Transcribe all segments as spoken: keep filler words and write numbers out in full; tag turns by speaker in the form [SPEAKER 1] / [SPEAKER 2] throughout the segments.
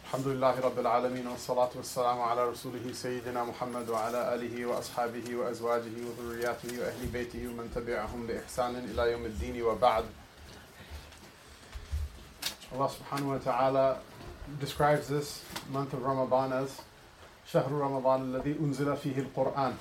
[SPEAKER 1] الحمد لله رب العالمين والصلاة والسلام على رسوله سيدنا محمد وعلى آله وأصحابه وأزواجه وذرياته وأهل بيته ومن تبعهم بإحسان إلى يوم الدين وبعد. Allah subhanahu wa ta'ala describes this month of Ramadan as شهر رمضان الذي أنزل فيه القرآن,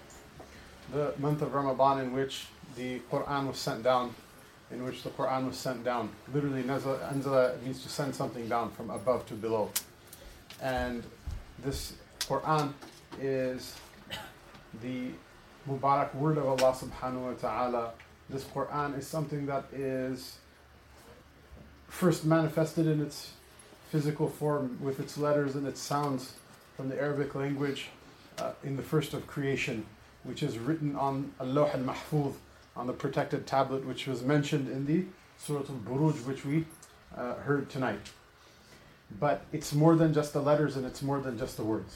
[SPEAKER 1] the month of Ramadan in which the Quran was sent down, in which the Quran was sent down. Literally, anzala means to send something down from above to below. And this Quran is the Mubarak word of Allah subhanahu wa ta'ala. This Quran is something that is first manifested in its physical form with its letters and its sounds from the Arabic language uh, in the first of creation, which is written on Al-Lawh al-Mahfuz, on the protected tablet, which was mentioned in the Surah Al-Buruj, which we uh, heard tonight. But it's more than just the letters and it's more than just the words.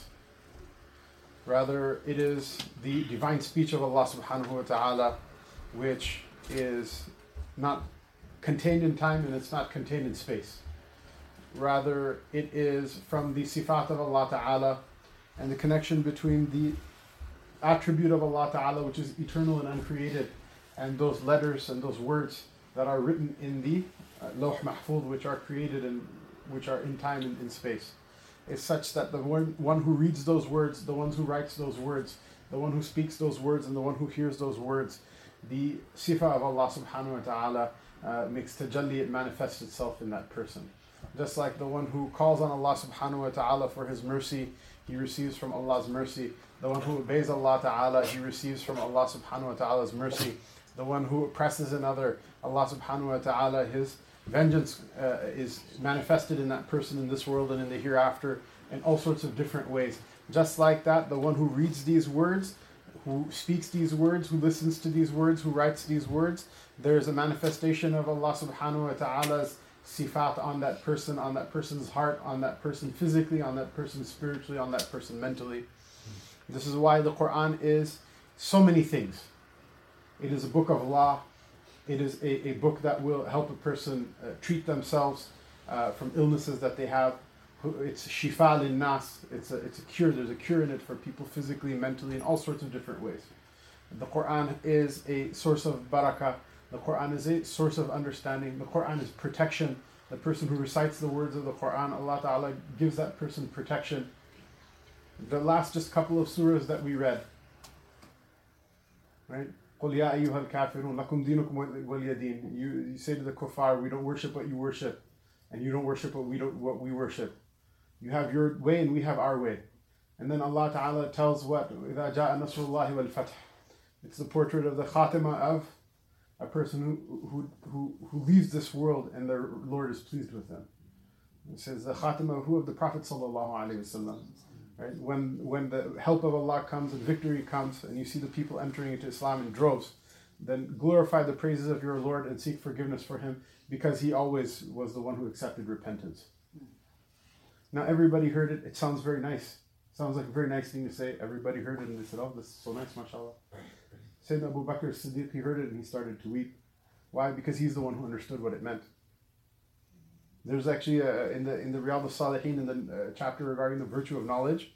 [SPEAKER 1] Rather, it is the divine speech of Allah subhanahu wa ta'ala, which is not contained in time and it's not contained in space. Rather, it is from the sifat of Allah ta'ala and the connection between the attribute of Allah ta'ala, which is eternal and uncreated, and those letters and those words that are written in the uh, Lawh Mahfuz, which are created and which are in time and in space, is such that the one, one who reads those words, the one who writes those words, the one who speaks those words, and the one who hears those words, the sifa of Allah subhanahu wa ta'ala uh, makes tajalli, it manifests itself in that person. Just like the one who calls on Allah subhanahu wa ta'ala for His mercy, he receives from Allah's mercy. The one who obeys Allah ta'ala, he receives from Allah subhanahu wa ta'ala's mercy. The one who oppresses another, Allah subhanahu wa ta'ala, His vengeance uh, is manifested in that person in this world and in the hereafter in all sorts of different ways. Just like that, the one who reads these words, who speaks these words, who listens to these words, who writes these words, there is a manifestation of Allah subhanahu wa ta'ala's sifat on that person, on that person's heart, on that person physically, on that person spiritually, on that person mentally. This is why the Quran is so many things. It is a book of law. It is a, a book that will help a person uh, treat themselves uh, from illnesses that they have. It's shifa lin nas. It's a, it's a cure. There's a cure in it for people physically, mentally, in all sorts of different ways. The Quran is a source of barakah. The Quran is a source of understanding. The Quran is protection. The person who recites the words of the Quran, Allah Ta'ala gives that person protection. The last just couple of surahs that we read, right? قُلْ يَا أَيُّهَا الْكَافِرُونَ لَكُمْ دِينُكُمْ وَلِيَ دِينِ. You, you say to the kuffar, we don't worship what you worship, and you don't worship what we don't what we worship. You have your way and we have our way. And then Allah Ta'ala tells what? إِذَا جَاءَ نَصْرُ اللَّهِ وَالْفَتْحِ. It's the portrait of the khatima of a person who, who who who leaves this world and their Lord is pleased with them. It says the khatima of who? Of the Prophet sallallahu alaihi wasallam. Right? When when the help of Allah comes and victory comes and you see the people entering into Islam in droves, then glorify the praises of your Lord and seek forgiveness for Him, because He always was the one who accepted repentance. Now everybody heard it. It sounds very nice. Sounds like a very nice thing to say. Everybody heard it and they said, oh, this is so nice, mashallah. Sayyidina Abu Bakr as-Siddiq, he heard it and he started to weep. Why? Because he's the one who understood what it meant. There's actually a, in the in the Riyadh al-Salihin, in the uh, chapter regarding the virtue of knowledge,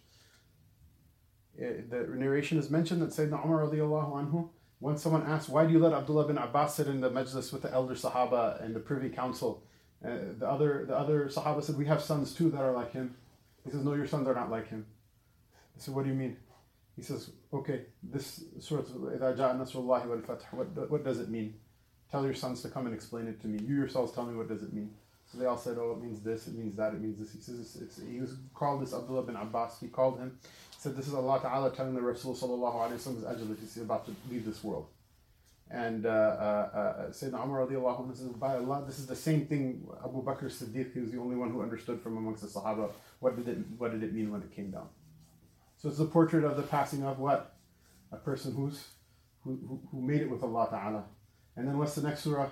[SPEAKER 1] it, the narration is mentioned that Sayyidina Umar radiallahu anhu, once someone asked, why do you let Abdullah bin Abbas sit in the majlis with the elder Sahaba and the privy council? Uh, the other the other Sahaba said, we have sons too that are like him. He says, no, your sons are not like him. I said, what do you mean? He says, okay, this surah, إِذَا جَاءَ نَصْرُ اللَّهِ وَالْفَتْحِ, what, what does it mean? Tell your sons to come and explain it to me. You yourselves tell me, what does it mean? So they all said, oh, it means this, it means that, it means this. He says, it's, it's, he was called this Abdullah bin Abbas. He called him. He said, this is Allah Ta'ala telling the Rasul sallallahu alayhi wa sallam ajal, he's about to leave this world. And uh, uh, uh, Sayyidina Umar radiallahu anhu says, by Allah, this is the same thing. Abu Bakr as-Siddiq, he was the only one who understood from amongst the Sahaba. What did it, what did it mean when it came down? So it's a portrait of the passing of what? A person who's who, who, who made it with Allah Ta'ala. And then what's the next surah?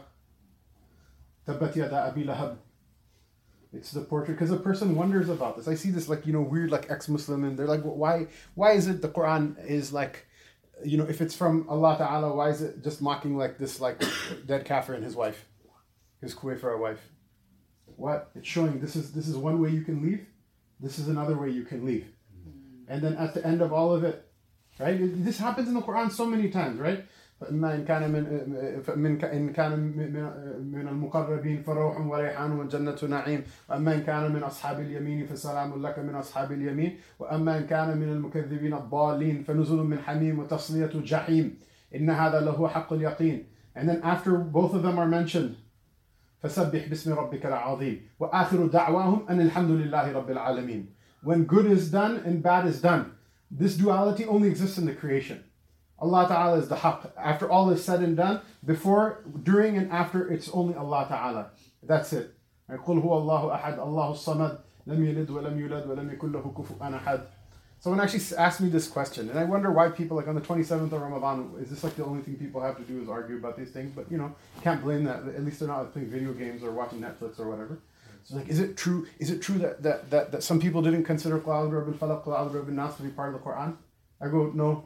[SPEAKER 1] Tabbat yada Abi Lahab. It's the portrait, because a person wonders about this. I see this like, you know, weird like ex-Muslim, and they're like, well, why why is it the Quran is like, you know, if it's from Allah Ta'ala, why is it just mocking like this like dead kafir and his wife, his kuwaifara wife? What? It's showing this is this is one way you can leave. This is another way you can leave. And then at the end of all of it, right? This happens in the Quran so many times, right? فإما إن كان من من إن كان من المقربين فروح وريحان وجنة نعيم وأما إن كان من أصحاب اليمين فسلام لك من أصحاب اليمين وأما إن كان من المكذبين الضالين فنزل من حميم وتصلية جحيم إن هذا لهو حق اليقين. And then after both of them are mentioned, فسبح باسم ربك العظيم وآخر دعواهم أن الحمد لله رب العالمين. When good is done and bad is done, this duality only exists in the creation. Allah Ta'ala is the haqq. After all is said and done, before, during, and after, it's only Allah Ta'ala. That's it. قُلْ هُوَ اللَّهُ أَحَدٌ اللَّهُ الصَّمَدُ لَمْ يَلِدْ وَلَمْ يُولَدْ وَلَمْ يَكُنْ لَهُ كُفُوًا أَحَدٌ. Someone actually asked me this question, and I wonder why people, like on the twenty-seventh of Ramadan, is this like the only thing people have to do is argue about these things? But you know, can't blame that. At least they're not playing video games or watching Netflix or whatever. So like, is it true? Is it true that that that, that some people didn't consider Qul A'udhu bi Rabbil Falaq, Qul A'udhu bi Rabbin Nas to be part of the Quran? I go, no.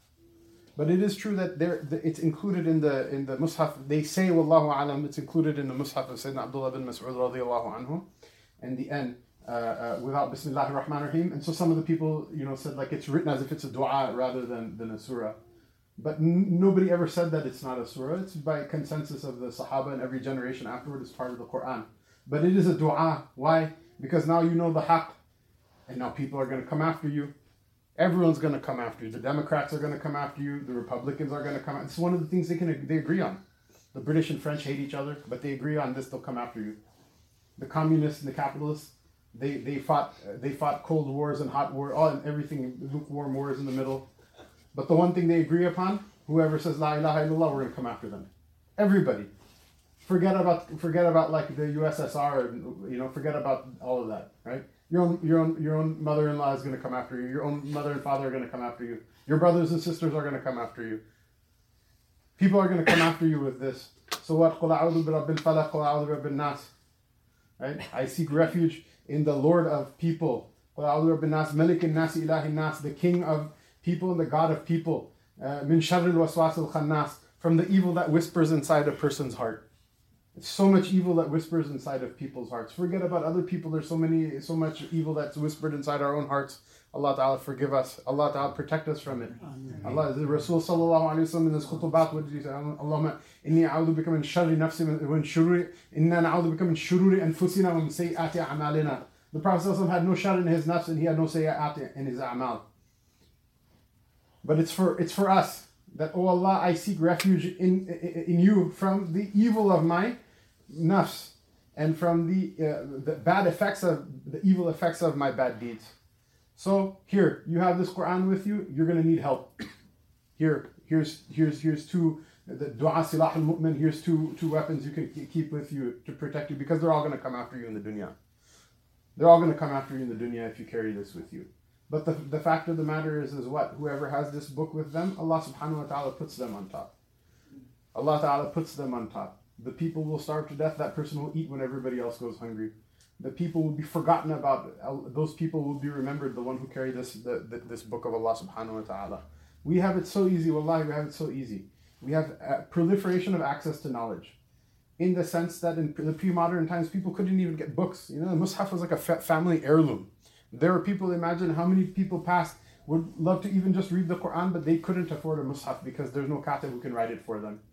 [SPEAKER 1] But it is true that there it's included in the in the Mus'haf. They say, Wallahu A'lam, it's included in the Mus'haf of Sayyidina Abdullah bin Mas'ud radiyallahu anhu, and the end. Uh, uh, without Bismillahir Rahmanir Rahim, and so some of the people, you know, said like it's written as if it's a dua rather than, than a surah. But n- nobody ever said that it's not a surah. It's by consensus of the Sahaba and every generation afterward is part of the Quran. But it is a dua. Why? Because now you know the haqq, and now people are going to come after you. Everyone's going to come after you. The Democrats are going to come after you. The Republicans are going to come after you. It's one of the things they can they agree on. The British and French hate each other, but they agree on this. They'll come after you. The communists and the capitalists. They they fought they fought cold wars and hot war, all and everything, lukewarm wars in the middle. But the one thing they agree upon, whoever says La ilaha illallah, we're gonna come after them. Everybody. Forget about forget about like the U S S R, you know, forget about all of that, right? Your own your own your own mother-in-law is gonna come after you, your own mother and father are gonna come after you, your brothers and sisters are gonna come after you. People are gonna come after you with this. So what? Qul a'udhu bi Rabbil Falaq, Qul a'udhu bi Rabbin Nas. Right? I seek refuge in the Lord of people, the King of people and the God of people, min sharril waswasil khannas, from the evil that whispers inside a person's heart. It's so much evil that whispers inside of people's hearts. Forget about other people. There's so many, so much evil that's whispered inside our own hearts. Allah Ta'ala forgive us. Allah Ta'ala protect us from it. Allah, the Rasul Sallallahu Alaihi Wasallam in his khutubat, what did he say? Allahumma inni a'udhu bika min sharri nafsi wa min shururi, inna na'udhu bika min shururi anfusina wa min sayyi'ati a'malina. The Prophet Sallallahu had no shar in his nafs and he had no sayyi'at in his a'mal. But it's for it's for us that, oh Allah, I seek refuge in, in, in you from the evil of my nafs and from the, uh, the bad effects of, the evil effects of my bad deeds. So here, you have this Quran with you, you're going to need help. Here, here's here's here's two, the dua silah al-mu'min, here's two two weapons you can keep with you to protect you, because they're all going to come after you in the dunya. They're all going to come after you in the dunya if you carry this with you. But the the fact of the matter is, is what? Whoever has this book with them, Allah subhanahu wa ta'ala puts them on top. Allah ta'ala puts them on top. The people will starve to death, that person will eat when everybody else goes hungry. The people will be forgotten about. Those people will be remembered, the one who carried this the, the, this book of Allah subhanahu wa ta'ala. We have it so easy, wallahi, we have it so easy. We have a proliferation of access to knowledge. In the sense that in the pre-modern times, people couldn't even get books. You know, the Mus'haf was like a fa- family heirloom. There were people, imagine how many people past would love to even just read the Quran, but they couldn't afford a Mus'haf because there's no katib who can write it for them.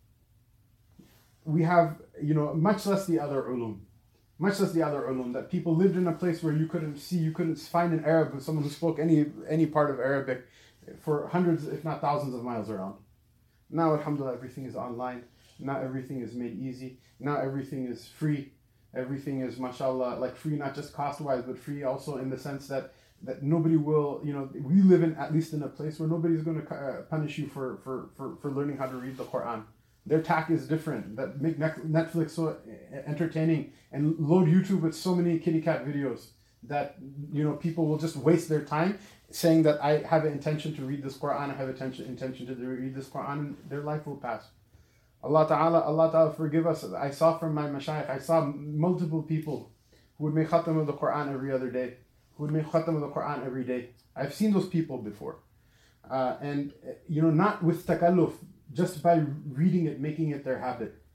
[SPEAKER 1] We have, you know, much less the other ulum. Much less the other ulum, that people lived in a place where you couldn't see, you couldn't find an Arab, someone who spoke any any part of Arabic for hundreds, if not thousands of miles around. Now, alhamdulillah, everything is online. Now everything is made easy. Now everything is free. Everything is, mashallah, like free, not just cost-wise, but free also in the sense that, that nobody will, you know, we live in, at least in a place where nobody's going to uh, punish you for, for, for, for learning how to read the Quran. Their tack is different, that make Netflix so entertaining and load YouTube with so many kitty cat videos that, you know, people will just waste their time saying that I have an intention to read this Quran, I have intention intention to read this Quran, and their life will pass. Allah Ta'ala, Allah Ta'ala forgive us. I saw from my mashayikh, I saw multiple people who would make khatam of the Quran every other day, who would make khatam of the Quran every day. I've seen those people before. Uh, and, you know, not with takalluf, just by reading it, making it their habit.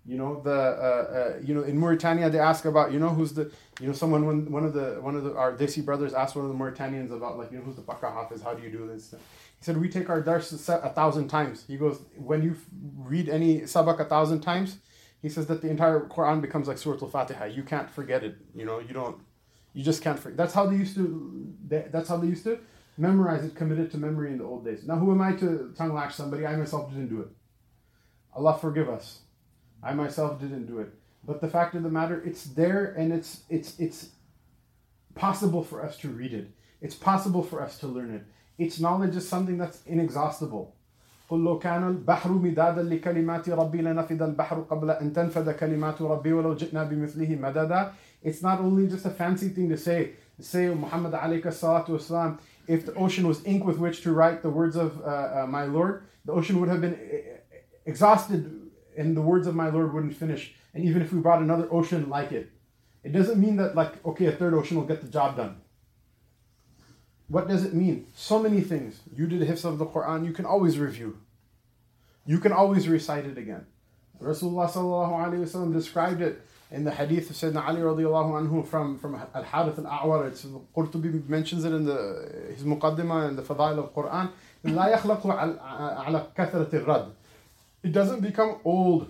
[SPEAKER 1] You know, the uh, uh, you know in Mauritania they ask about, you know, who's the, you know, someone when one of the one of the our Desi brothers asked one of the Mauritanians about, like, you know, who's the Pakka Hafiz, how do you do this? He said, we take our dars a thousand times. He goes, when you read any sabak a thousand times, he says that the entire Quran becomes like Surah Al-Fatiha. You can't forget it. You know, you don't, you just can't forget. That's how they used to, that's how they used to memorize it, commit it to memory in the old days. Now, who am I to tongue lash somebody? I myself didn't do it. Allah forgive us. I myself didn't do it. But the fact of the matter, it's there, and it's it's it's possible for us to read it. It's possible for us to learn it. Its knowledge is something that's inexhaustible. قُلْ لَوْ كَانَ الْبَحْرُ مِدَادًا لِكَلِمَاتِ رَبِّي لَنَفِدَ الْبَحْرُ قَبْلَ أَن تَنْفَدَ كَلِمَاتُ رَبِّي وَلَوْ جِئْنَا بِمِثْلِهِ مَدَدًا. It's not only just a fancy thing to say. Say, Muhammad alayhi salatu wasalam, if the ocean was ink with which to write the words of uh, uh, my Lord, the ocean would have been exhausted and the words of my Lord wouldn't finish. And even if we brought another ocean like it, it doesn't mean that, like, okay, a third ocean will get the job done. What does it mean? So many things. You did hifz of the Quran, you can always review. You can always recite it again. Rasulullah sallallahu alayhi wa sallam described it in the hadith of Sayyidina Ali radiallahu anhu from, from Al-Harith al-A'war. It's, Qurtubi mentions it in the, his Muqaddimah in the Fadail of Quran. لا يخلق على كثرة الرد. It doesn't become old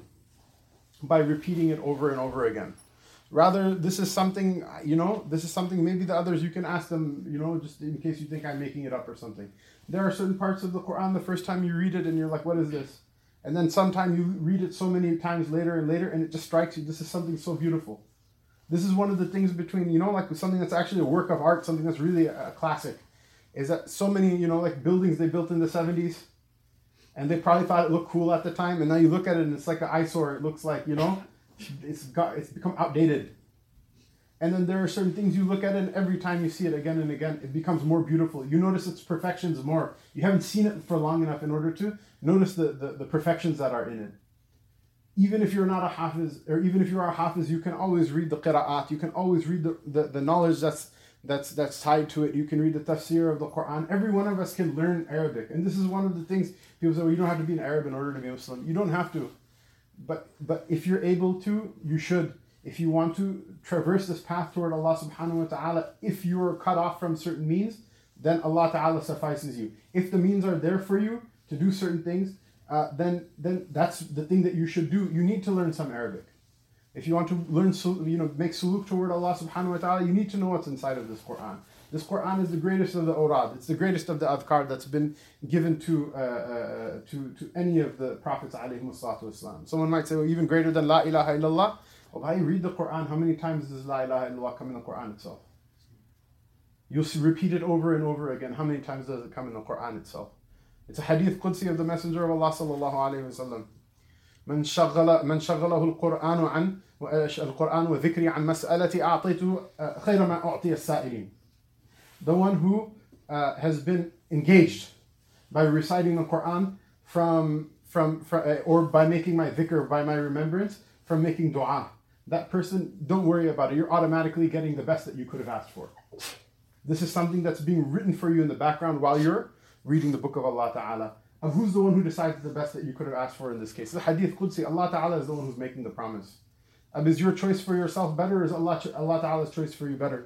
[SPEAKER 1] by repeating it over and over again. Rather, this is something, you know, this is something maybe the others, you can ask them, you know, just in case you think I'm making it up or something. There are certain parts of the Quran, the first time you read it and you're like, what is this? And then sometime you read it so many times later and later and it just strikes you, this is something so beautiful. This is one of the things between, you know, like something that's actually a work of art, something that's really a, a classic, is that so many, you know, like buildings they built in the seventies, and they probably thought it looked cool at the time, and now you look at it and it's like an eyesore. It looks like, you know, it's got it's become outdated. And then there are certain things you look at it, and every time you see it again and again, it becomes more beautiful. You notice its perfections more. You haven't seen it for long enough in order to notice the, the, the perfections that are in it. Even if you're not a hafiz, or even if you are a hafiz, you can always read the qira'at. You can always read the, the, the knowledge that's that's that's tied to it. You can read the tafsir of the Quran. Every one of us can learn Arabic. And this is one of the things people say, well, you don't have to be an Arab in order to be a Muslim. You don't have to. But but if you're able to, you should. If you want to traverse this path toward Allah subhanahu wa ta'ala, if you are cut off from certain means, then Allah ta'ala suffices you. If the means are there for you to do certain things, uh, then then that's the thing that you should do. You need to learn some Arabic. If you want to learn, you know, make suluk toward Allah subhanahu wa ta'ala, you need to know what's inside of this Quran. This Quran is the greatest of the awrad. It's the greatest of the adhkar that's been given to uh, uh, to to any of the prophets alayhimu salatu wasalam. Someone might say, well, even greater than La ilaha illallah. Well, how you read the Quran, how many times does La ilaha illallah come in the Quran itself? You'll see, repeat it over and over again. How many times does it come in the Quran itself? It's a hadith Qudsi of the Messenger of Allah sallallahu alayhi wa sallam. من شغل من شغله القرآن عن القرآن وذكري عن مسألتي أعطيته خير ما أعطي السائلين. The one who uh, has been engaged by reciting the Quran from from, from uh, or by making my dhikr, by my remembrance, from making dua. That person, don't worry about it. You're automatically getting the best that you could have asked for. This is something that's being written for you in the background while you're reading the book of Allah Ta'ala. And who's the one who decides the best that you could have asked for in this case? The hadith Qudsi, Allah Ta'ala is the one who's making the promise. Um, is your choice for yourself better, or is Allah, Allah Ta'ala's choice for you better?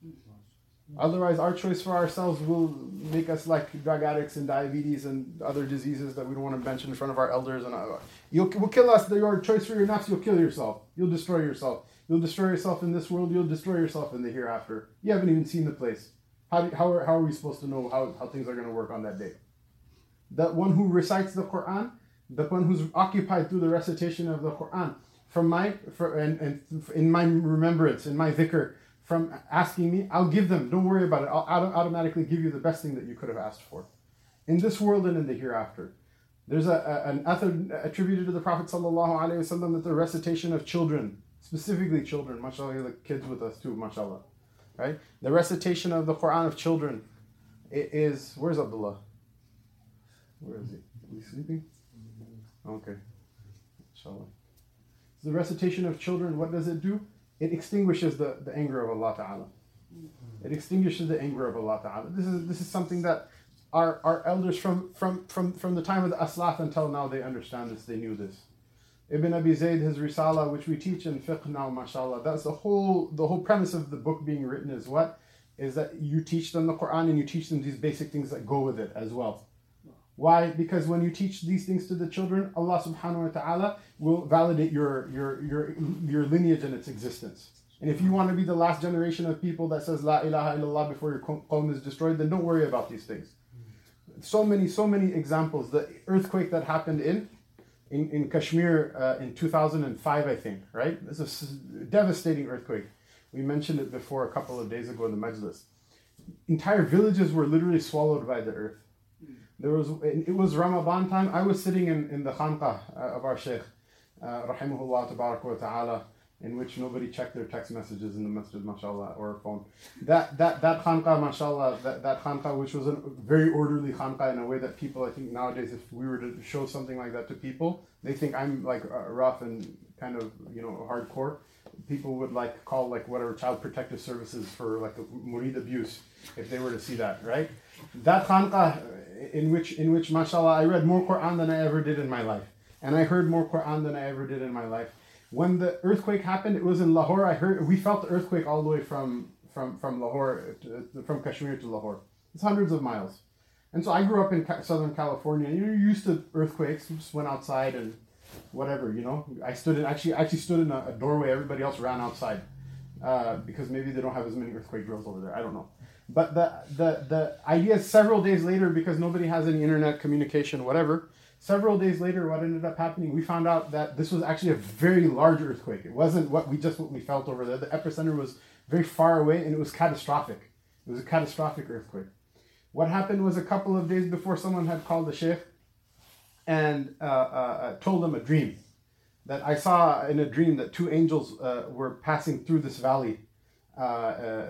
[SPEAKER 1] Otherwise, our choice for ourselves will make us like drug addicts and diabetes and other diseases that we don't want to mention in front of our elders. And uh, you'll will kill us. Your choice for your nafs, you'll kill yourself. You'll destroy yourself. You'll destroy yourself in this world. You'll destroy yourself in the hereafter. You haven't even seen the place. How do, how are, how are we supposed to know how, how things are going to work on that day? The one who recites the Quran, the one who's occupied through the recitation of the Quran, from my for, and, and in my remembrance, in my dhikr, from asking me, I'll give them. Don't worry about it. I'll auto- automatically give you the best thing that you could have asked for, in this world and in the hereafter. There's a, a an athar attributed to the Prophet sallallahu alaihi wasallam that the recitation of children, specifically children, mashallah, the kids with us too, mashallah, right? The recitation of the Quran of children is, where's Abdullah? Where is he? Is he sleeping? Okay. Inshallah. So the recitation of children, what does it do? It extinguishes the, the anger of Allah Ta'ala. It extinguishes the anger of Allah Ta'ala. This is this is something that our, our elders from, from, from, from the time of the Aslaf until now, they understand this, they knew this. Ibn Abi Zayd, his Risala, which we teach in fiqh now, mashallah. That's the whole the whole premise of the book being written is what? Is that you teach them the Quran and you teach them these basic things that go with it as well. Why? Because when you teach these things to the children, Allah subhanahu wa ta'ala will validate your your your your lineage and its existence. And if you want to be the last generation of people that says La ilaha illallah before your qawm is destroyed, then don't worry about these things. So many, so many examples. The earthquake that happened in in, in Kashmir uh, in two thousand five, I think, right? This is a devastating earthquake. We mentioned it before a couple of days ago in the majlis. Entire villages were literally swallowed by the earth. There was, it was Ramadan time. I was sitting in, in the khanqah uh, of our Shaykh, uh, rahimahullah tabarak wa ta'ala, in which nobody checked their text messages in the masjid, mashallah, or phone. That that that khanqah, mashallah, that, that khanqah, which was a very orderly khanqah in a way that people, I think nowadays, if we were to show something like that to people, they think I'm like uh, rough and kind of, you know, hardcore. People would like call like whatever child protective services for like murid abuse if they were to see that, right? That khanqah in which in which mashallah I read more Quran than I ever did in my life, and I heard more Quran than I ever did in my life. When the earthquake happened, it was in Lahore. I heard we felt the earthquake all the way from from from Lahore to, from Kashmir to Lahore. It's hundreds of miles, and so I grew up in Southern California. You're used to earthquakes. We just went outside and whatever, you know. I stood in actually actually stood in a, a doorway. Everybody else ran outside uh, because maybe they don't have as many earthquake drills over there. I don't know. But the the the idea is several days later, because nobody has any internet communication, whatever. Several days later, what ended up happening? We found out that this was actually a very large earthquake. It wasn't what we just what we felt over there. The epicenter was very far away, and it was catastrophic. It was a catastrophic earthquake. What happened was a couple of days before, someone had called the Shaykh and uh, uh, told him a dream. That I saw in a dream that two angels uh, were passing through this valley uh, uh,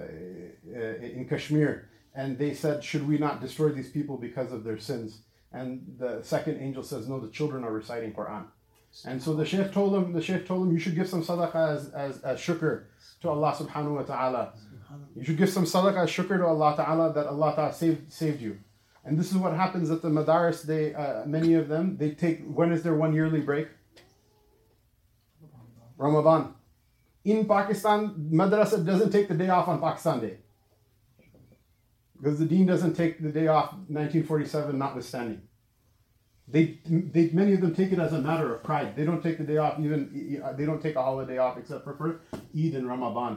[SPEAKER 1] in Kashmir. And they said, should we not destroy these people because of their sins? And the second angel says, no, the children are reciting Quran. And so the Shaykh told him, the Shaykh told him, you should give some sadaqah as, as, as shukr to Allah subhanahu wa ta'ala. You should give some sadaqah as shukr to Allah ta'ala that Allah ta'ala saved, saved you. And this is what happens at the madaris. They, uh, many of them, they take, when is their one yearly break? Ramadan. In Pakistan, madrasa doesn't take the day off on Pakistan Day. Because the deen doesn't take the day off, nineteen forty-seven notwithstanding. They, they, many of them take it as a matter of pride. They don't take the day off, even, they don't take a holiday off except for, for Eid and Ramadan.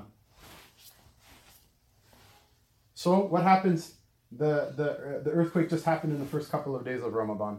[SPEAKER 1] So what happens? The, the, uh, the earthquake just happened in the first couple of days of Ramadan.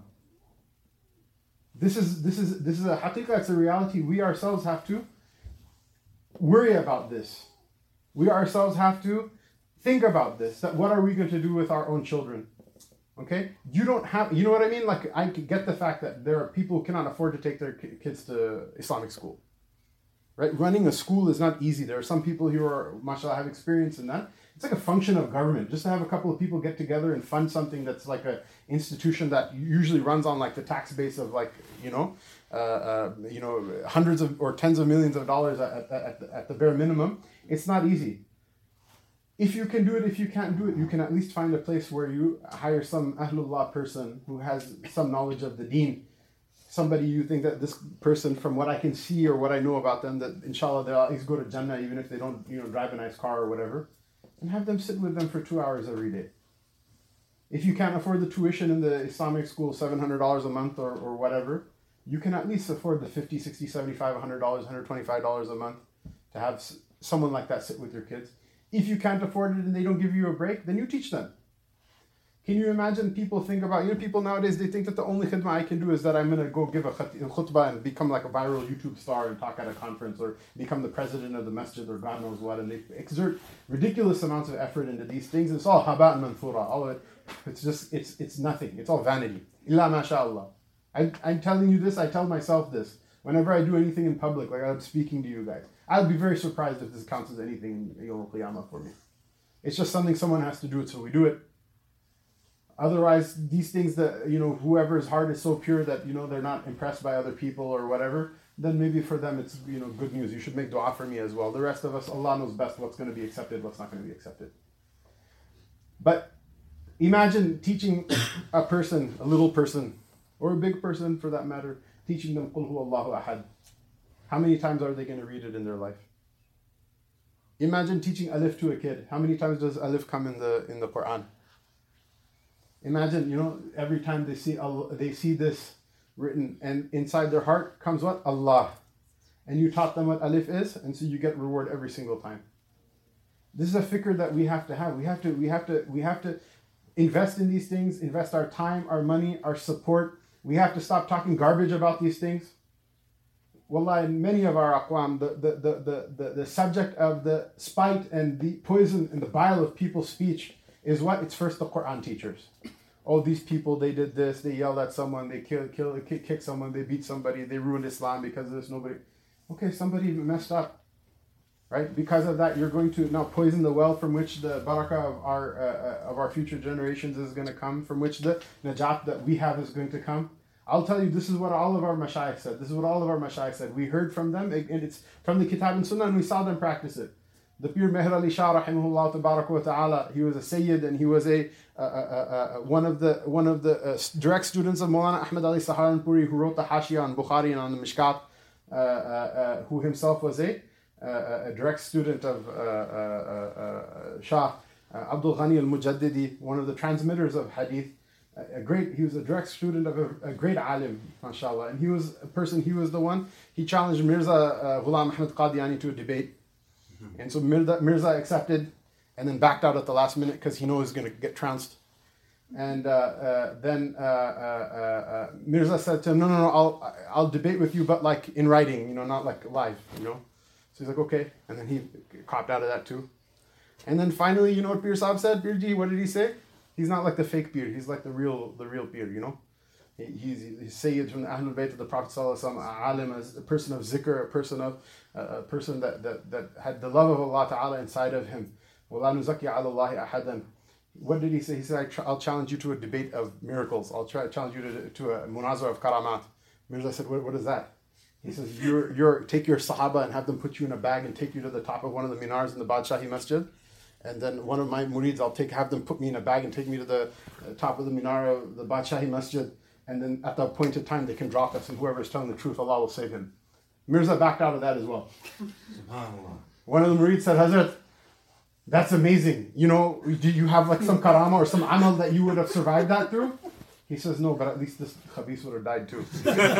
[SPEAKER 1] This is, this is, this is a haqiqah, it's a reality. We ourselves have to worry about this. We ourselves have to think about this, that what are we going to do with our own children? Okay? You don't have, you know what I mean? Like, I get the fact that there are people who cannot afford to take their kids to Islamic school. Right? Running a school is not easy. There are some people who are, mashallah, have experience in that. It's like a function of government. Just to have a couple of people get together and fund something that's like a institution that usually runs on like the tax base of like, you know, uh, uh, you know, hundreds of or tens of millions of dollars at, at, at, the, at the bare minimum. It's not easy. If you can do it, if you can't do it, you can at least find a place where you hire some Ahlullah person who has some knowledge of the deen. Somebody you think that this person, from what I can see or what I know about them, that inshallah they'll at least go to Jannah even if they don't, you know, drive a nice car or whatever. And have them sit with them for two hours every day. If you can't afford the tuition in the Islamic school, seven hundred dollars a month or, or whatever, you can at least afford the fifty, sixty, seventy-five, one hundred dollars, one hundred twenty-five dollars a month to have someone like that sit with your kids. If you can't afford it and they don't give you a break, then you teach them. Can you imagine people think about, you know, people nowadays, they think that the only khidmah I can do is that I'm going to go give a khutbah and become like a viral YouTube star and talk at a conference or become the president of the masjid or God knows what. And they exert ridiculous amounts of effort into these things. It's all haba and manthura. All of it, it's just, it's it's nothing. It's all vanity. Illa mashallah. I, I'm telling you this, I tell myself this. Whenever I do anything in public, like I'm speaking to you guys, I would be very surprised if this counts as anything Yawm al-Qiyamah for me. It's just something someone has to do it, so we do it. Otherwise, these things that, you know, whoever's heart is so pure that, you know, they're not impressed by other people or whatever, then maybe for them it's, you know, good news. You should make dua for me as well. The rest of us, Allah knows best what's going to be accepted, what's not going to be accepted. But imagine teaching a person, a little person, or a big person for that matter, teaching them Qul huwa Allahu ahad. How many times are they going to read it in their life? Imagine teaching alif to a kid. How many times does alif come in the in the Quran? Imagine, you know, every time they see Allah, they see this written, and inside their heart comes what? Allah. And you taught them what alif is, and so you get reward every single time. This is a fikr that we have to have. We have to, we have to, we have to invest in these things, invest our time, our money, our support. We have to stop talking garbage about these things. Wallah, in many of our aqwam, the, the, the, the, the, the subject of the spite and the poison and the bile of people's speech is what? It's first the Quran teachers. Oh, these people, they did this, they yelled at someone, they killed, killed, kicked someone, they beat somebody, they ruined Islam because of this. Nobody. Okay, somebody messed up, right? Because of that, you're going to now poison the well from which the barakah of our uh, of our future generations is going to come, from which the najat that we have is going to come. I'll tell you, this is what all of our mashayikh said. This is what all of our mashayikh said. We heard from them, and it's from the Kitab and Sunnah, and we saw them practice it. The Pir Meher Ali Shah, rahimahullah tabarak wa ta'ala, he was a Sayyid, and he was a uh, uh, uh, one of the one of the uh, direct students of Maulana Ahmad Ali Saharanpuri, who wrote the Hashiyah on Bukhari and on the Mishkat, uh, uh, uh, who himself was a uh, a direct student of uh, uh, uh, uh, Shah uh, Abdul Ghani al-Mujaddidi, one of the transmitters of Hadith. A great, he was a direct student of a, a great alim, mashallah, and he was a person. He was the one. He challenged Mirza uh, Ghulam Ahmad Qadiani to a debate. And so Mirza, Mirza accepted and then backed out at the last minute because he knows he's going to get trounced. And uh, uh, then uh, uh, uh, Mirza said to him, no, no, no, I'll, I'll debate with you, but like in writing, you know, not like live, you know. So he's like, okay. And then he copped out of that too. And then finally, you know what Pir Sahib said? Pirji, what did he say? He's not like the fake Pir. He's like the real the real Pir, you know. He, he's, he's Sayyid from the Ahlul Bayt of the Prophet Sallallahu Alaihi Wasallam, alim, as a person of zikr, a person of uh, a person that, that, that had the love of Allah Ta'ala inside of him. وَلَا نُزَكِّي عَلَى اللَّهِ أَحَدًا. What did he say? He said, I'll challenge you to a debate of miracles. I'll try challenge you to, to a munazar of karamat. Mirza said, what, what is that? He says, you're, you're, take your sahaba and have them put you in a bag and take you to the top of one of the minars in the Badshahi Masjid. And then one of my murids, I'll take, have them put me in a bag and take me to the uh, top of the minara of the Badshahi Masjid. And then at that point in time, they can drop us, and whoever is telling the truth, Allah will save him. Mirza backed out of that as well. One of the murids said, Hazrat, that's amazing. You know, do you have like some karama or some amal that you would have survived that through? He says, no, but at least this khabis would have died too.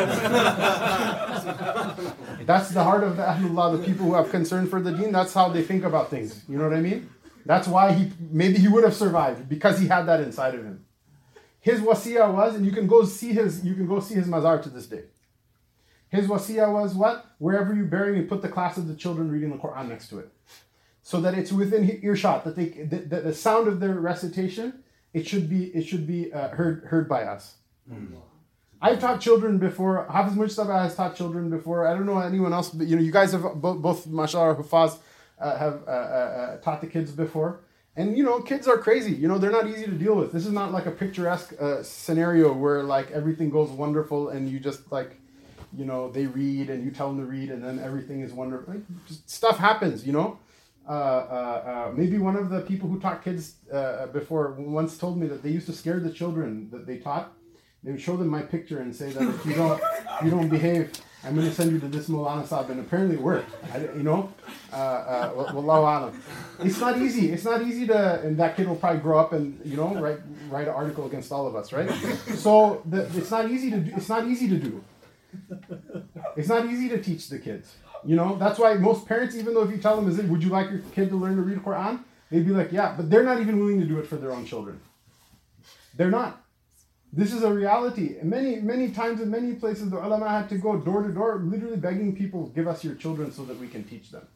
[SPEAKER 1] That's the heart of the Ahlullah, the people who have concern for the deen. That's how they think about things. You know what I mean? That's why he maybe he would have survived, because he had that inside of him. His wasiyah was, and you can go see his, you can go see his mazar to this day. His wasiyah was what? Wherever you bury me, put the class of the children reading the Quran next to it, so that it's within earshot, that they, the, the, the sound of their recitation, it should be, it should be uh, heard, heard by us. Mm. I've taught children before. Hafiz Mujtaba has taught children before. I don't know anyone else, but you know, you guys have both, both mashallah, Hufaz, uh, have uh, uh, taught the kids before. And, you know, kids are crazy. You know, they're not easy to deal with. This is not like a picturesque uh, scenario where, like, everything goes wonderful and you just, like, you know, they read and you tell them to read and then everything is wonderful. Like, just stuff happens, you know. Uh, uh, uh, maybe one of the people who taught kids uh, before once told me that they used to scare the children that they taught. They would show them my picture and say that if you don't, you don't behave, I'm going to send you to this Maulana Sahib. And apparently it worked, I, you know. Uh, uh, Wallahu alam. It's not easy. It's not easy to, and that kid will probably grow up and, you know, write write an article against all of us, right? So the, it's not easy to do. It's not easy to do. It's not easy to teach the kids. You know, that's why most parents, even though if you tell them, is it, would you like your kid to learn to read Quran? They'd be like, yeah, but they're not even willing to do it for their own children. They're not. This is a reality. And many, many times in many places, the ulama had to go door to door, literally begging people, give us your children so that we can teach them.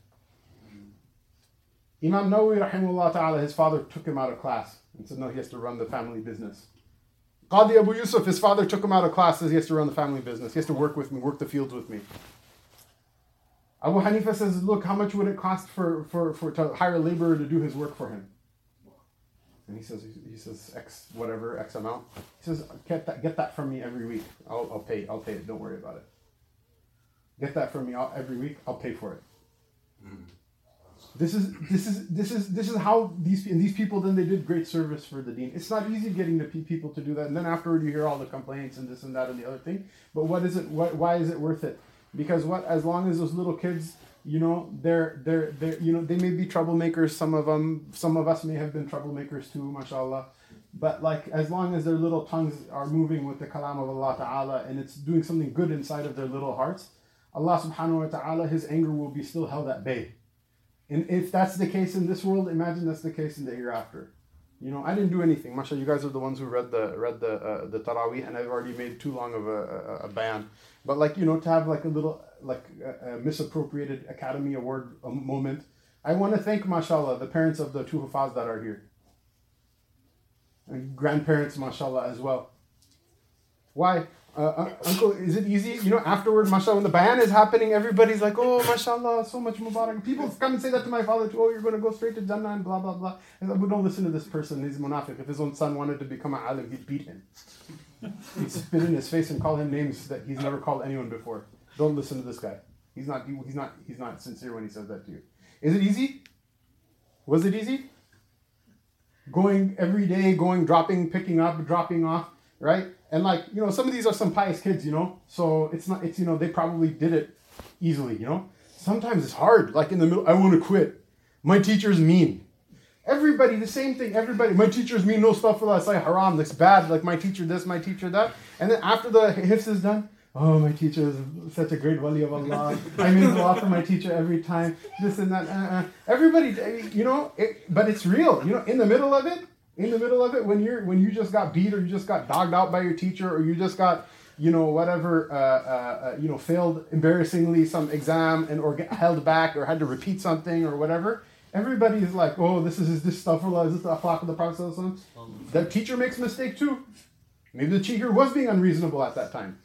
[SPEAKER 1] Imam Nawawi, rahimahullah ta'ala, his father took him out of class and said, no, he has to run the family business. Qadi Abu Yusuf, his father took him out of class, says he has to run the family business. He has to work with me, work the fields with me. Abu Hanifa says, look, how much would it cost for, for, for to hire a laborer to do his work for him? And he says, he says X, whatever, X amount. He says, get that, get that from me every week. I'll, I'll pay, I'll pay it. Don't worry about it. Get that from me every week. I'll pay for it. Mm. This is, this is, this is, this is how these, and these people, then they did great service for the deen. It's not easy getting the people to do that. And then afterward, you hear all the complaints and this and that and the other thing. But what is it, what, why is it worth it? Because what? As long as those little kids, you know, they're they're they're you know they may be troublemakers. Some of them, some of us may have been troublemakers too, mashallah. But like as long as their little tongues are moving with the kalam of Allah Ta'ala and it's doing something good inside of their little hearts, Allah Subhanahu wa Ta'ala, His anger will be still held at bay. And if that's the case in this world, imagine that's the case in the hereafter. You know, I didn't do anything. MashaAllah, you guys are the ones who read the read the uh, the Taraweeh, and I've already made too long of a, a, a bayan. But like, you know, to have like a little like a, a misappropriated Academy Award moment, I want to thank, MashaAllah, the parents of the two Hufaz that are here. And grandparents, MashaAllah, as well. Why? Uh, uh, uncle, is it easy? You know, afterward, mashallah, when the bayan is happening, everybody's like, oh, mashallah, so much mubarak. People come and say that to my father too. Oh, you're going to go straight to Jannah and blah, blah, blah. And like, well, don't listen to this person. He's munafiq. If his own son wanted to become an alim, he'd beat him. He'd spit in his face and call him names that he's never called anyone before. Don't listen to this guy. He's not, he's not, he's not sincere when he says that to you. Is it easy? Was it easy? Going every day, going, dropping, picking up, dropping off, right? And like, you know, some of these are some pious kids, you know, so it's not, it's, you know, they probably did it easily, you know. Sometimes it's hard, like in the middle, I want to quit. My teacher's mean. Everybody, the same thing, everybody, my teacher's mean, no stuff for that, it's like haram, that's bad, like my teacher this, my teacher that. And then after the hifz is done, oh, my teacher is such a great wali of Allah. I make dua for my teacher every time, this and that. Uh, uh. Everybody, you know, it, but it's real, you know, in the middle of it, In the middle of it, when you're when you just got beat or you just got dogged out by your teacher or you just got, you know, whatever, uh, uh, you know, failed embarrassingly some exam and or get held back or had to repeat something or whatever, everybody is like, oh, this is, is this stuff for is this the akhlaq of the Prophet? The teacher makes a mistake too. Maybe the teacher was being unreasonable at that time.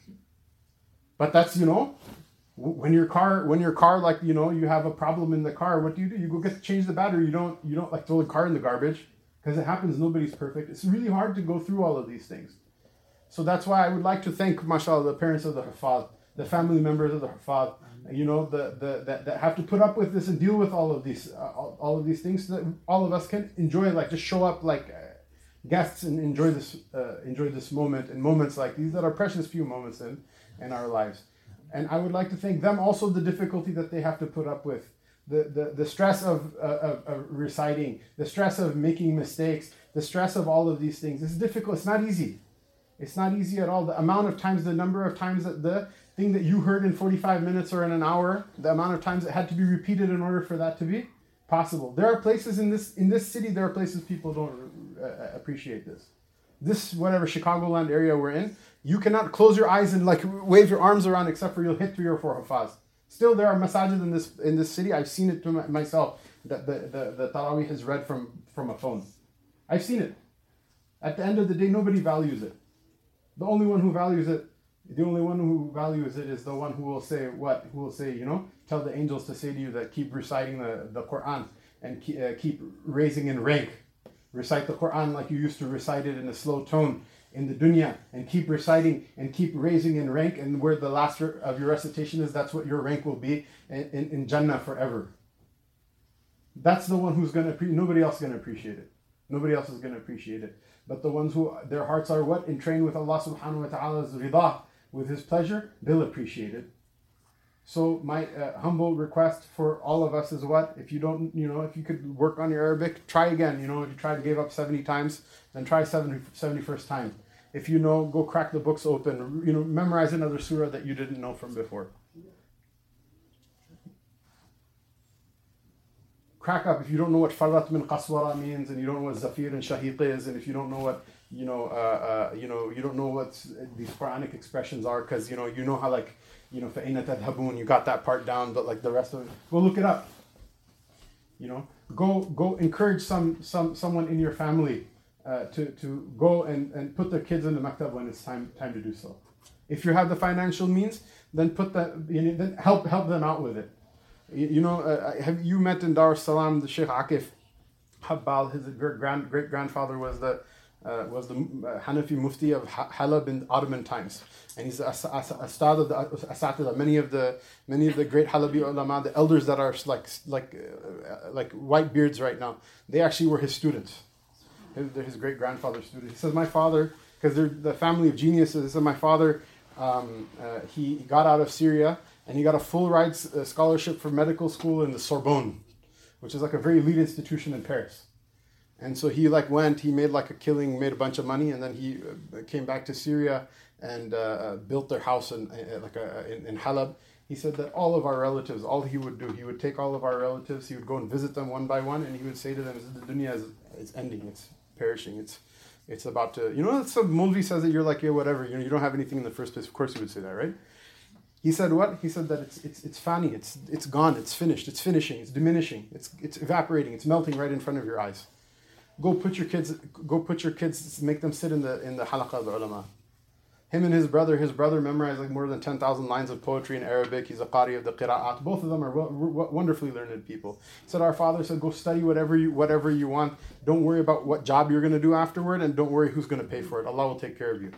[SPEAKER 1] But that's, you know, when your car, when your car, like, you know, you have a problem in the car, what do you do? You go get to change the battery. You don't, you don't like throw the car in the garbage. Because it happens, nobody's perfect. It's really hard to go through all of these things. So that's why I would like to thank, mashallah, the parents of the Hufaz, the family members of the Hufaz, you know, the, the, that, that have to put up with this and deal with all of these uh, all, all of these things so that all of us can enjoy, like, just show up like uh, guests and enjoy this uh, enjoy this moment and moments like these that are precious few moments in, in our lives. And I would like to thank them also the difficulty that they have to put up with. The, the, the stress of, uh, of, of reciting, the stress of making mistakes, the stress of all of these things. It's difficult. It's not easy. It's not easy at all. The amount of times, the number of times that the thing that you heard in forty-five minutes or in an hour, the amount of times it had to be repeated in order for that to be possible. There are places in this in this city, there are places people don't uh, appreciate this. This, whatever Chicagoland area we're in, you cannot close your eyes and like wave your arms around except for you'll hit three or four hafaz. Still, there are masajid in this in this city. I've seen it to my, myself. That the, the, the Taraweeh is read from, from a phone. I've seen it. At the end of the day, nobody values it. The only one who values it, the only one who values it is the one who will say what? Who will say, you know, tell the angels to say to you that keep reciting the, the Quran and keep, uh, keep raising in rank. Recite the Quran like you used to recite it in a slow tone in the dunya, and keep reciting and keep raising in rank, and where the last of your recitation is, that's what your rank will be in, in, in Jannah forever. That's the one who's going to, nobody else is going to appreciate it. Nobody else is going to appreciate it. But the ones who, their hearts are what? Entrained with Allah subhanahu wa ta'ala's ridah, with His pleasure, they'll appreciate it. So my uh, humble request for all of us is what? If you don't, you know, if you could work on your Arabic, try again. You know, if you tried to give up seventy times, then try seventy, seventy-first time. If you know, go crack the books open. You know, memorize another surah that you didn't know from before. Crack up. If you don't know what Farrat min Qaswara means, and you don't know what Zafir and Shahiq is, and if you don't know what, you know, uh, uh, you know, you don't know what these Quranic expressions are, because you know, you know how like, you know, فَإِنَّ تَذْهَبُونَ, you got that part down, but like the rest of it, go look it up. You know, go go encourage some some someone in your family uh, to to go and, and put their kids in the maktab when it's time time to do so. If you have the financial means, then put that, you know, then help help them out with it. You, you know, uh, have you met in Dar es Salaam the Sheikh Akif Habbal? His great grand great grandfather was the uh, was the uh, Hanafi Mufti of Halab in Ottoman times, and he's a Astad of the Asatida. Many of the many of the great Halabi ulama, the elders that are like like uh, like white beards right now, they actually were his students. They're his great grandfather's students. He says, my father, because they're the family of geniuses. He said, my father, um, uh, he got out of Syria and he got a full ride uh, scholarship for medical school in the Sorbonne, which is like a very elite institution in Paris. And so he like went, he made like a killing, made a bunch of money, and then he uh, came back to Syria and uh, built their house in uh, like a, in, in Halab. He said that all of our relatives, all he would do, he would take all of our relatives, he would go and visit them one by one, and he would say to them, the dunya is it's ending, it's perishing, it's it's about to, you know, some Mulvi says that you're like, yeah, whatever, you know, you don't have anything in the first place. Of course he would say that, right? He said what? He said that it's it's it's fani, it's it's gone, it's finished, it's finishing, it's diminishing, it's it's evaporating, it's melting right in front of your eyes. Go put your kids, go put your kids, make them sit in the in the halaqah of the ulama. Him and his brother, his brother memorized like more than ten thousand lines of poetry in Arabic. He's a qari of the qira'at. Both of them are w- wonderfully learned people. He said, our father said, go study whatever you whatever you want. Don't worry about what job you're going to do afterward, and don't worry who's going to pay for it. Allah will take care of you.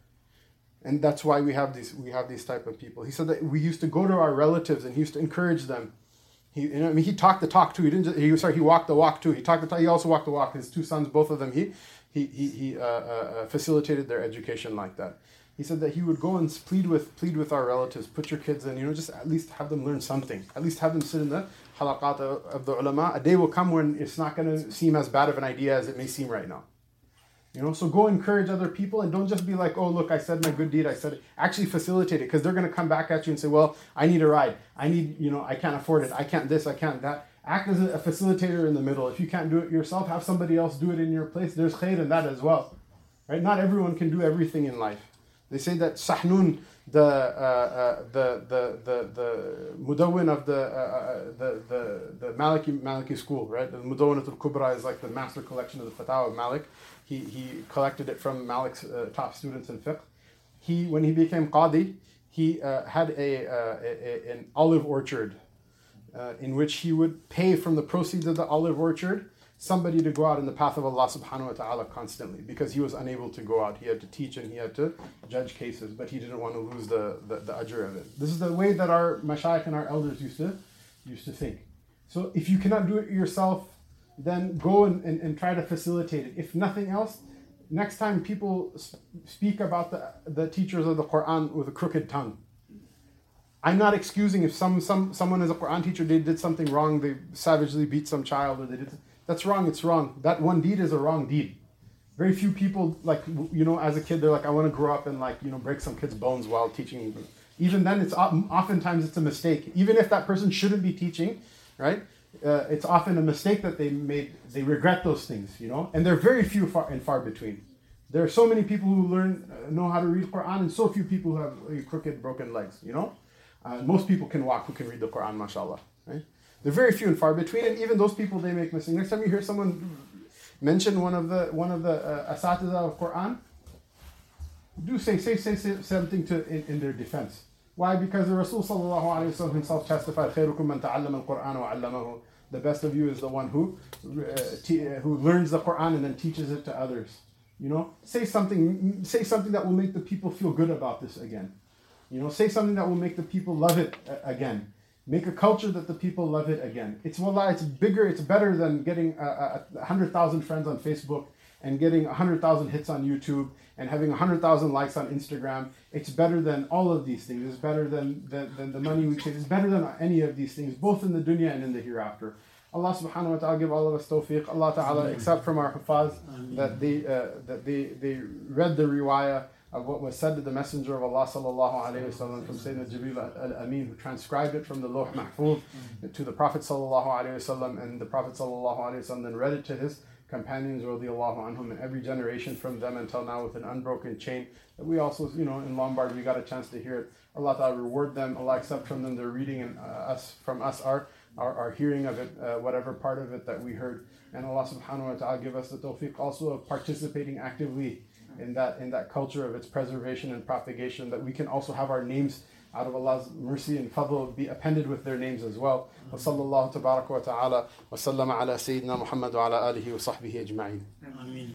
[SPEAKER 1] And that's why we have these we have these type of people. He said that we used to go to our relatives and he used to encourage them. He, you know, I mean, he talked the talk too. He didn't. Just, he sorry, he walked the walk too. He talked the talk. He also walked the walk. His two sons, both of them, he he he, he uh, uh, facilitated their education like that. He said that he would go and plead with plead with our relatives, put your kids in, you know, just at least have them learn something. At least have them sit in the halaqat of, of the ulama. A day will come when it's not going to seem as bad of an idea as it may seem right now. You know, so go encourage other people and don't just be like, oh, look, I said my good deed, I said it. Actually facilitate it, because they're going to come back at you and say, well, I need a ride. I need, you know, I can't afford it. I can't this, I can't that. Act as a facilitator in the middle. If you can't do it yourself, have somebody else do it in your place. There's khair in that as well. Right? Not everyone can do everything in life. They say that Sahnun, the uh, uh, the the the the Mudawwin of the uh, uh, the the the Maliki Maliki school, right? The Mudawwinat al-Kubra is like the master collection of the Fatawa of Malik. He he collected it from Malik's uh, top students in fiqh. He when he became qadi, he uh, had a, uh, a, a an olive orchard, uh, in which he would pay from the proceeds of the olive orchard somebody to go out in the path of Allah subhanahu wa ta'ala constantly, because he was unable to go out. He had to teach and he had to judge cases, but he didn't want to lose the, the, the ajr of it. This is the way that our mashayikh and our elders used to used to think. So if you cannot do it yourself, then go and, and, and try to facilitate it. If nothing else, next time people speak about the, the teachers of the Quran with a crooked tongue. I'm not excusing if some, some someone is a Quran teacher, they did something wrong, they savagely beat some child, or they did... That's wrong, it's wrong. That one deed is a wrong deed. Very few people, like, you know, as a kid, they're like, I want to grow up and, like, you know, break some kid's bones while teaching. Even then, it's oftentimes it's a mistake. Even if that person shouldn't be teaching, right? Uh, it's often a mistake that they made. They regret those things, you know? And they're very few far and far between. There are so many people who learn, uh, know how to read Quran, and so few people who have uh, crooked, broken legs, you know? Uh, most people can walk who can read the Quran, mashallah, right? They're very few and far between, and even those people, they make mistakes. Next time you hear someone mention one of the one of the uh, asatiza of Quran, do say say say, say something to in, in their defense. Why? Because the Rasul sallallahu alaihi wasallam himself testified, "Khairukum man ta'allama al-Quran wa 'allamahu." The best of you is the one who uh, te- who learns the Quran and then teaches it to others. You know, say something say something that will make the people feel good about this again. You know, say something that will make the people love it uh, again. Make a culture that the people love it again. It's wallah, it's bigger, it's better than getting a, a, a hundred thousand friends on Facebook and getting a hundred thousand hits on YouTube and having a hundred thousand likes on Instagram. It's better than all of these things. It's better than, than, than the money we chase. It's better than any of these things, both in the dunya and in the hereafter. Allah subhanahu wa ta'ala give all of us tawfiq. Allah ta'ala accept from our hufaz that they, uh, that they, they read the riwayah of what was said to the Messenger of Allah sallallahu alayhi wasallam from Sayyidina Jibreel al-Amin, who transcribed it from the Lawh Mahfuz to the Prophet sallallahu alayhi wasallam, and the Prophet sallallahu alayhi wasallam then read it to his companions radiyallahu anhum in every generation from them until now with an unbroken chain. That we also, you know, in Lombard we got a chance to hear it. Allah ta'ala reward them, Allah accept from them their reading, and uh, us from us our, our, our hearing of it, uh, whatever part of it that we heard. And Allah subhanahu wa ta'ala give us the tawfiq also of participating actively in that in that culture of its preservation and propagation, that we can also have our names out of Allah's mercy and fadl be appended with their names as well. Wa sallallahu tabaraka wa ta'ala wa sallama ala Sayyidina Muhammad wa ala alihi wa sahbihi ajma'in.